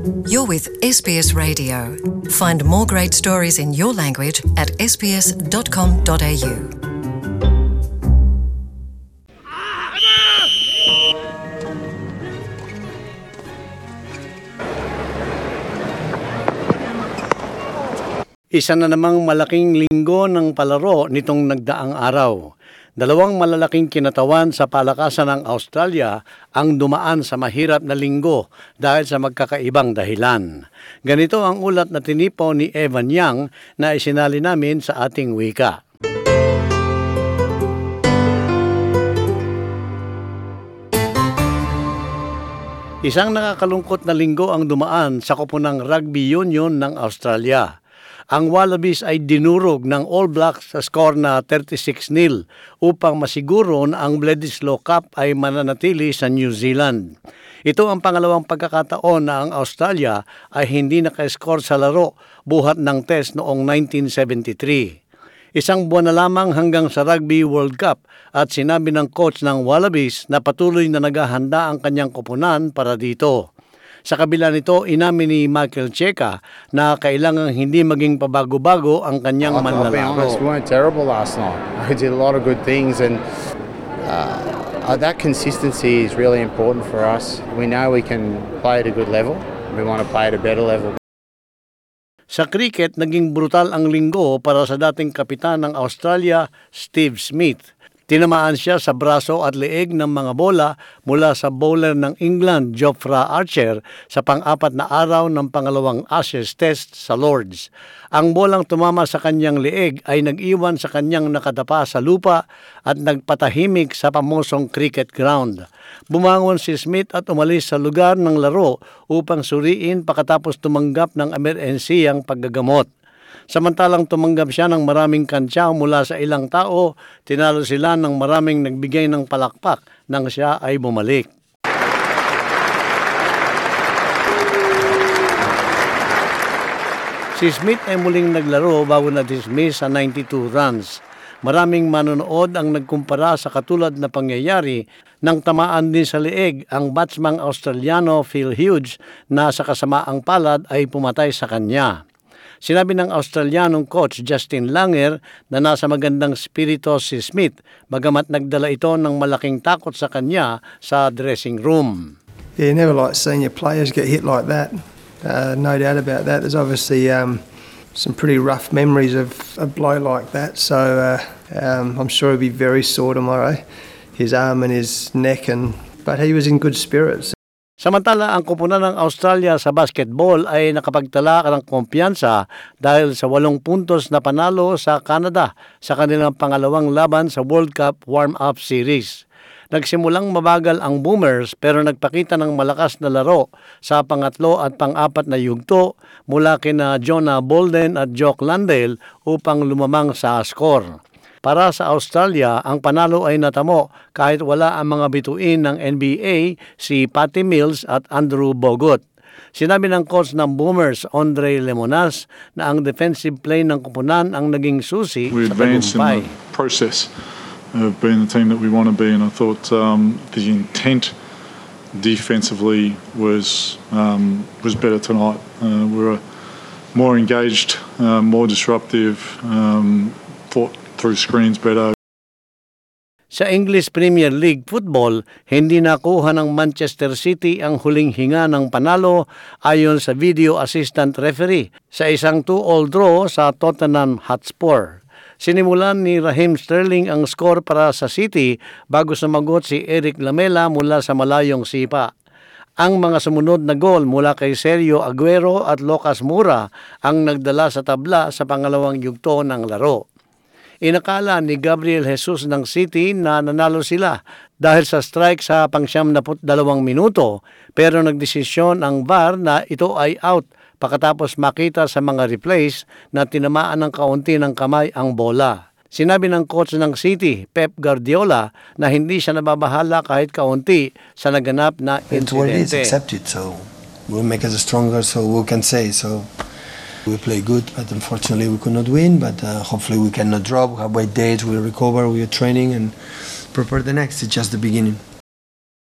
You're with SBS Radio. Find more great stories in your language at sbs.com.au. Isa na namang malaking linggo ng palaro nitong nagdaang araw. Dalawang malalaking kinatawan sa palakasan ng Australia ang dumaan sa mahirap na linggo dahil sa magkakaibang dahilan. Ganito ang ulat na tinipo ni Evan Yang na isinali namin sa ating wika. Isang nakakalungkot na linggo ang dumaan sa koponang Rugby Union ng Australia. Ang Wallabies ay dinurog ng All Blacks sa score na 36-0 upang masiguro na ang Bledisloe Cup ay mananatili sa New Zealand. Ito ang pangalawang pagkakataon na ang Australia ay hindi naka-score sa laro buhat ng test noong 1973. Isang buwan na lamang hanggang sa Rugby World Cup at sinabi ng coach ng Wallabies na patuloy na naghahanda ang kanyang koponan para dito. Sa kabila nito, inamin ni Michael Cheika na kailangang hindi maging pabago-bago ang kanyang manlalaro. I'll be honest, we weren't terrible last night. We did a lot of good things and that consistency is really important for us. We know we can play at a good level. We want to play at a better level. Sa cricket, naging brutal ang linggo para sa dating kapitan ng Australia, Steve Smith. Tinamaan siya sa braso at leeg ng mga bola mula sa bowler ng England, Jofra Archer, sa pang-apat na araw ng pangalawang Ashes Test sa Lords. Ang bolang tumama sa kanyang leeg ay nag-iwan sa kanyang nakadapa sa lupa at nagpatahimik sa pamosong cricket ground. Bumangon si Smith at umalis sa lugar ng laro upang suriin pagkatapos tumanggap ng emersensiyang paggagamot. Samantalang tumanggap siya ng maraming kantsaw mula sa ilang tao, tinalo sila ng maraming nagbigay ng palakpak nang siya ay bumalik. Si Smith ay muling naglaro bago na-dismiss sa 92 runs. Maraming manonood ang nagkumpara sa katulad na pangyayari nang tamaan din sa leeg ang batsmang Australiano Phil Hughes na sa kasamaang palad ay pumatay sa kanya. Sinabi ng Australianong coach Justin Langer na nasa magandang spirito si Smith bagamat nagdala ito ng malaking takot sa kanya sa dressing room. Yeah, you never like seeing your players get hit like that. No doubt about that. There's obviously some pretty rough memories of a blow like that. So I'm sure he'll be very sore tomorrow, his arm and his neck, but he was in good spirits. Samantala, ang koponan ng Australia sa basketball ay nakapagtala ng kumpiyansa dahil sa 8 puntos na panalo sa Canada sa kanilang pangalawang laban sa World Cup Warm-Up Series. Nagsimulang mabagal ang Boomers pero nagpakita ng malakas na laro sa pangatlo at pang-apat na yugto mula kina Jonah Bolden at Jock Landale upang lumamang sa score. Para sa Australia, ang panalo ay natamo kahit wala ang mga bituin ng NBA si Patty Mills at Andrew Bogut. Sinabi ng coach ng Boomers, Andre Lemonas, na ang defensive play ng koponan ang naging susi we sa advanced tagumpay. in the process of being the team that we want to be, and I thought the intent defensively was better tonight. We were more engaged, more disruptive, fought through screens better. Sa English Premier League Football, hindi nakuha ng Manchester City ang huling hinga ng panalo ayon sa video assistant referee sa isang 2-2 draw sa Tottenham Hotspur. Sinimulan ni Raheem Sterling ang score para sa City bago sumagot si Eric Lamela mula sa malayong sipa. Ang mga sumunod na gol mula kay Sergio Aguero at Lucas Moura ang nagdala sa tabla sa pangalawang yugto ng laro. Inakala ni Gabriel Jesus ng City na nanalo sila dahil sa strike sa pang-72 minuto pero nagdesisyon ang VAR na ito ay out pagkatapos makita sa mga replays na tinamaan ng kaunti ng kamay ang bola. Sinabi ng coach ng City, Pep Guardiola, na hindi siya nababahala kahit kaunti sa naganap na insidente. It's what it is, accept it, so we'll make us stronger so we can say so. We play good, but unfortunately we could not win. But hopefully we cannot drop. We have wait days, we'll recover, we are training and prepare the next. It's just the beginning.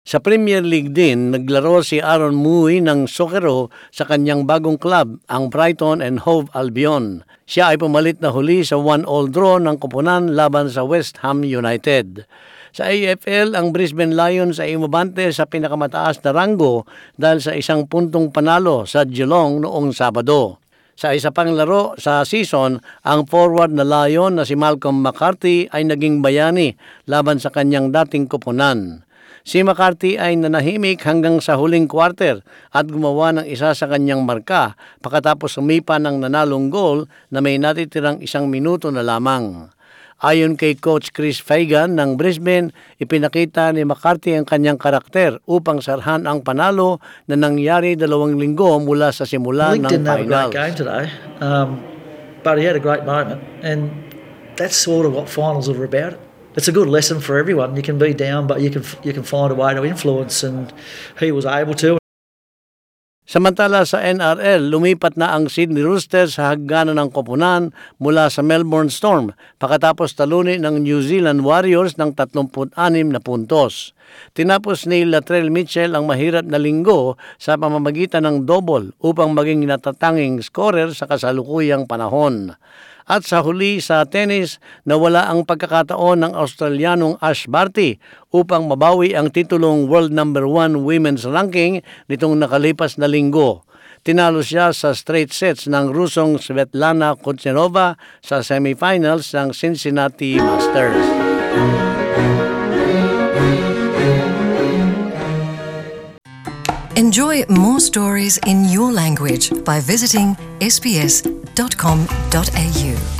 Sa Premier League din, naglaro si Aaron Mui ng Socceroo sa kanyang bagong club, ang Brighton and Hove Albion. Siya ay pumalit na huli sa 1-1 draw ng koponan laban sa West Ham United. Sa AFL, ang Brisbane Lions ay umabante sa pinakamataas na ranggo dahil sa 1 puntong panalo sa Geelong noong Sabado. Sa isa pang laro sa season, ang forward na Lion na si Malcolm McCarthy ay naging bayani laban sa kanyang dating koponan. Si McCarthy ay nanahimik hanggang sa huling quarter at gumawa ng isa sa kanyang marka pagkatapos sumipa ng nanalong goal na may natitirang 1 minuto na lamang. Ayon kay Coach Chris Fagan ng Brisbane, ipinakita ni McCarthy ang kanyang karakter upang sarhan ang panalo na nangyari 2 linggo mula sa simula ng Didn't have a finals. great game today, but he had a great moment, and that's sort of what finals are about. It's a good lesson for everyone. You can be down, but you can find a way to influence, and he was able to. Samantala sa NRL, lumipat na ang Sydney Roosters sa hagganan ng koponan mula sa Melbourne Storm pagkatapos talunin ng New Zealand Warriors ng 36 na puntos. Tinapos ni Latrell Mitchell ang mahirap na linggo sa pamamagitan ng double upang maging natatanging scorer sa kasalukuyang panahon. At sa huli sa tennis, nawala ang pagkakataon ng Australianong Ash Barty upang mabawi ang titulong World No. 1 Women's Ranking nitong nakalipas na linggo. Tinalo siya sa straight sets ng Rusong Svetlana Kuznetsova sa semifinals ng Cincinnati Masters. Enjoy more stories in your language by visiting sbs.com.au.